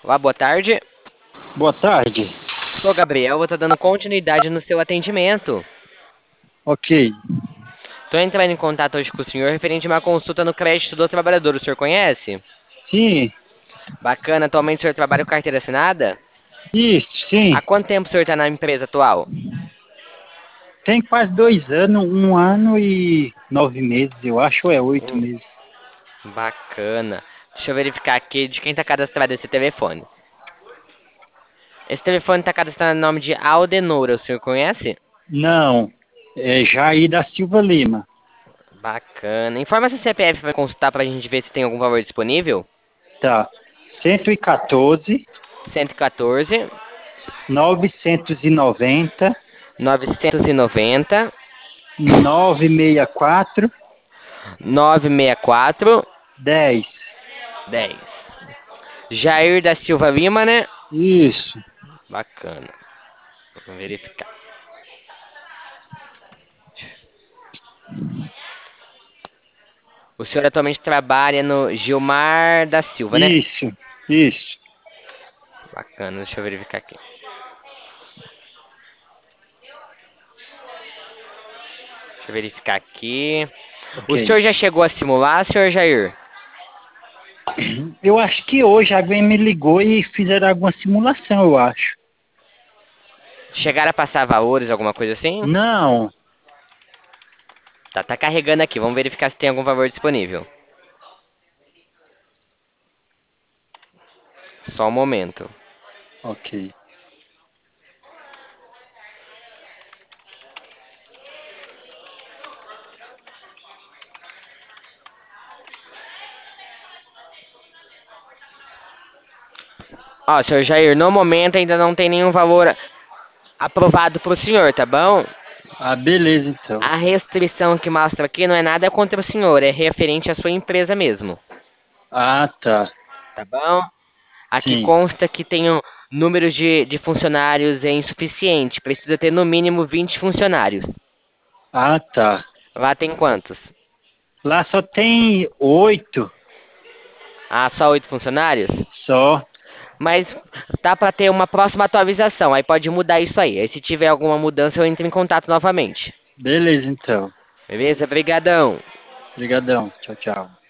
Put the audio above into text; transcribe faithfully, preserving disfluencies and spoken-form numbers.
Olá, boa tarde. Boa tarde. Sou Gabriel, vou estar dando continuidade no seu atendimento. Ok. Estou entrando em contato hoje com o senhor referente a uma consulta no crédito do trabalhador. O senhor conhece? Sim, Bacana, atualmente o senhor trabalha com carteira assinada? isso, sim. Há quanto tempo o senhor está na empresa atual? Tem quase dois anos, um ano e nove meses, eu acho, ou é oito Hum, meses. bacana. Deixa eu verificar aqui de quem está cadastrado esse telefone. Esse telefone está cadastrado no nome de Aldenora, o senhor conhece? Não, é Jair da Silva Lima. Bacana. Informa se o C P F vai consultar para a gente ver se tem algum valor disponível. Tá. cento e quatorze, cento e quatorze, novecentos e noventa, novecentos e noventa, novecentos e sessenta e quatro, novecentos e sessenta e quatro, dez. dez. Jair da Silva Lima, né? Isso. Bacana. Vamos verificar. O senhor atualmente trabalha no Gilmar da Silva, né? Isso. Isso. Bacana, deixa eu verificar aqui. Deixa eu verificar aqui. Ok. O senhor já chegou a simular, senhor Jair? Eu acho que hoje alguém me ligou e fizeram alguma simulação, eu acho. Chegaram a passar valores, alguma coisa assim? Não. Tá, tá carregando aqui. Vamos verificar se tem algum valor disponível. Só um momento. Ok. Ó, senhor Jair, no momento ainda não tem nenhum valor aprovado pro senhor, tá bom? Ah, beleza então. A restrição que mostra aqui não é nada contra o senhor, é referente à sua empresa mesmo, Ah, tá. tá bom? Aqui Sim. consta que tem um número de, de funcionários é insuficiente, precisa ter no mínimo vinte funcionários. Ah, tá. Lá tem quantos? Lá só tem oito Ah, só oito funcionários? só. Mas dá para ter uma próxima atualização, aí pode mudar isso aí. Aí se tiver alguma mudança eu entro em contato novamente. Beleza, então. Beleza? Obrigadão. Obrigadão. Tchau, tchau.